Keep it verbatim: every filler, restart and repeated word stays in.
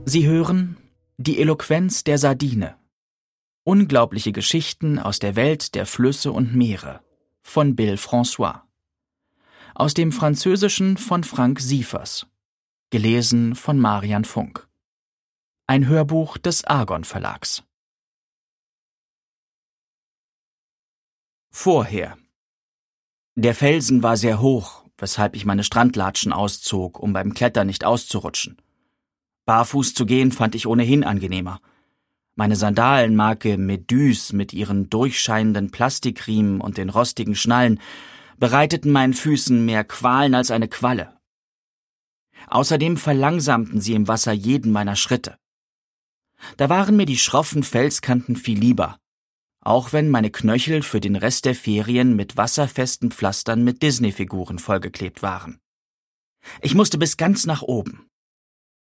Sie hören Die Eloquenz der Sardine. Unglaubliche Geschichten aus der Welt der Flüsse und Meere von Bill François. Aus dem Französischen von Frank Sievers. Gelesen von Marian Funk. Ein Hörbuch des Argon Verlags. Vorher. Der Felsen war sehr hoch, weshalb ich meine Strandlatschen auszog, um beim Klettern nicht auszurutschen. Barfuß zu gehen fand ich ohnehin angenehmer. Meine Sandalenmarke Méduse mit ihren durchscheinenden Plastikriemen und den rostigen Schnallen bereiteten meinen Füßen mehr Qualen als eine Qualle. Außerdem verlangsamten sie im Wasser jeden meiner Schritte. Da waren mir die schroffen Felskanten viel lieber, auch wenn meine Knöchel für den Rest der Ferien mit wasserfesten Pflastern mit Disney-Figuren vollgeklebt waren. Ich musste bis ganz nach oben.